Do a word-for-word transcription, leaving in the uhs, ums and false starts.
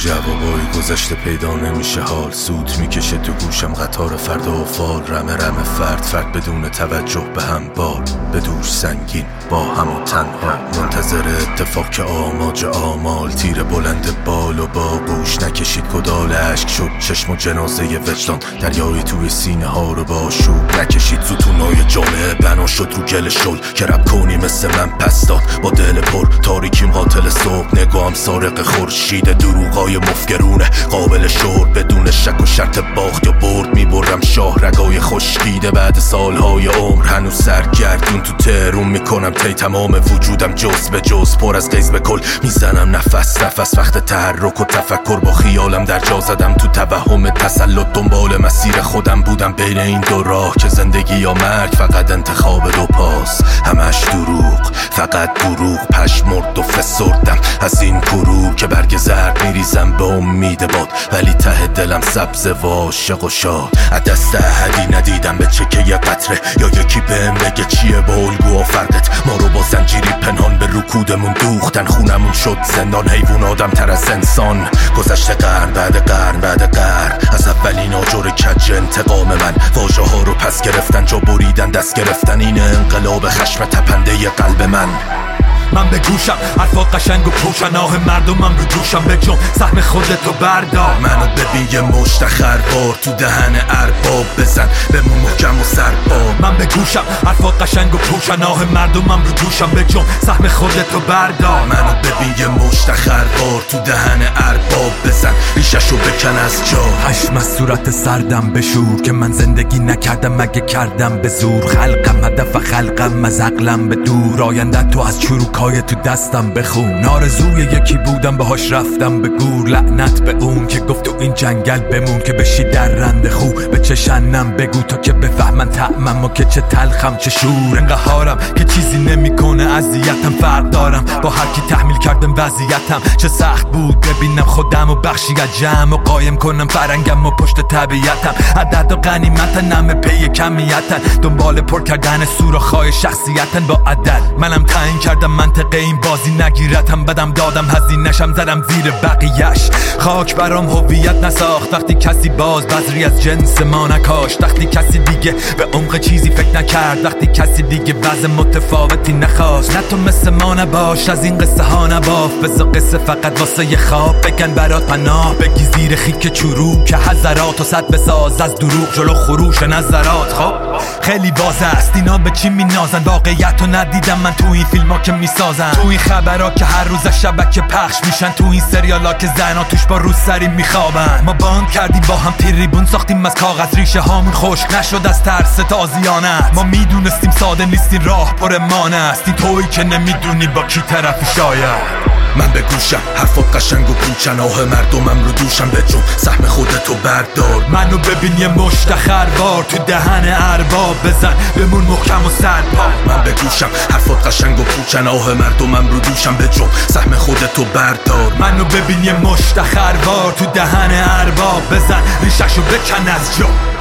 جوابای گذشته پیدا نمیشه، حال سوت میکشه تو گوشم قطار فردا و فال. رمه رمه فرد فرد بدون توجه به هم بال، به دوش سنگین با هم و تنها منتظر اتفاق که آماج آمال. تیر بلند بال و با گوش نکشید کدال اشک شد چشم و جنازه وجدان. دریایی توی سینه ها رو با شوب نکشید، ستونای جامعه بنا شد رو گل شل که رب کنی مثل من پس داد. با دل پر تاریکیم قاتل صبح، نگاهم سارق خورشید، دروغای مفگرونه قابل شور. بدون شک و شرط باخت یا برد میبرم شاه رگای خشکیده. بعد سالهای عمر هنوز سرگردون تو تهرون میکنم تی تمام وجودم جز به جز پر از غیظ به کل میزنم نفس نفس. وقت تحرک و تفکر با خیالم در جا زدم تو توهم تسلط. دنبال مسیر خودم بودم بین این دو راه که زندگی یا مرگ، فقط انتخاب دو پاس. همش دروغ فقط دروغ، پشمرد و فسردم از این گروه که برگ زرد میریزم به امید باد، ولی ته دلم سبز و عاشق و شاد. از دست احدی ندیدم به چکه یه قطره یا یکی بهم بگه چیه با الگو و فرقت. ما رو با زنجیری پنهان به رکودمون دوختن، خونمون شد زندان، حیوان آدم تر از انسان. گذشته قرن بعد قرن بعد قرن از اولین آجر کج انتقام من. واژه ها رو پس گرفتن، جا بریدن دست گرفتن، این انقلاب خشم تپنده قلب من. من به گوشم حرفا قشنگ و پوشناه مردمم رو دوشم بجم سهم خودتو بردار. منو ببین یه مشتخر بار تو دهن ارباب بزن بمون محکم و سربار. من به گوشم حرفا قشنگ و پوشناه مردمم رو دوشم بجم سهم خودتو بردار. منو ببین یه مشتخر بار تو دهن ارباب بزن ریششو بکن از جا. خشم از صورت سردم بشور که من زندگی نکردم مگه کردم به زور. خلقم هدف خلقم از عقلم به دور، آینده تو از چروکای تو دستم بخون. آرزوی یکی بودم باهاش رفتم به گور، لعنت به اون که گفت تو این جنگل بمون که بشی در رند خو. به چشنم بگو تا که بفهمن طعمم و که چه تلخم چه شور. انقهارم که چیزی نمیکنه اذیتم، فرق دارم با هر کی تحمیل کردم وضعیتم. چه سخت بود ببینم خودم و بخشی از جمع و قایم کنم فرنگم و پشت طبیعتم. عدد و غنیمتن همه پی کمیتن، دنبال پر کردن سوراخ‌های شخصیتن با عدد. منم تعیین کردم منطقه این بازی نگیرتم، بدم دادم هزینه‌شم زدم زیر بقیه‌اش. خاک برام هویت نساخت وقتی کسی باز بذری از جنس ما نکاشت. وقتی کسی دیگه به عمق چیزی فکر نکرد، وقتی کسی دیگه وضع متفاوتی نخواست. نه تو مثل ما نباش، از این قصه ها نباف، بذار قصه فقط واسه یه خواب بگن برات پناه. بگی زیر خیک چروک که حضرات و صد بساز از دروغ جلو خروش نظرات. خب خیلی واضح است اینا به چی مینازن، واقعیت رو ندیدم من تو این فیلم ها که میسازن، تو این خبرها که هر روز شبکه پخش میشن، تو این سریالا که زنا توش با روسری میخوابن. ما باند کردیم با هم تریبون ساختیم از کاغذ، ریشه هامون خشک نشد از ترس تازیانت. ما میدونستیم ساده نیستین راه پر مانه است، این تویی که نمیدونی با کی طرفی شاید. من به گوشم حرفات قشنگ و پوچناه مردمم رو دوشم بجم سهم خودتو بردار. منو ببین یه مشتخر بار تو دهن ارباب بزن بمون محکم و سرپا. من به گوشم حرفات قشنگ و پوچناه مردمم رو دوشم بجم سهم خودتو بردار. منو ببین یه مشتخر بار تو دهن ارباب بزن ریششو بکن از جا.